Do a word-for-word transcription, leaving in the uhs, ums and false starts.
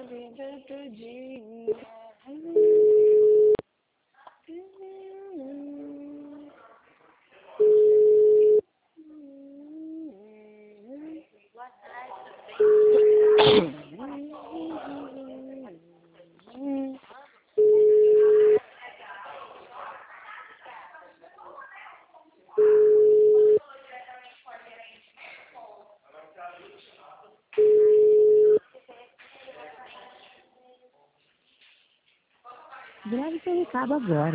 vida todinha. Boa tarde, tudo bem? Grave pelo cabo agora.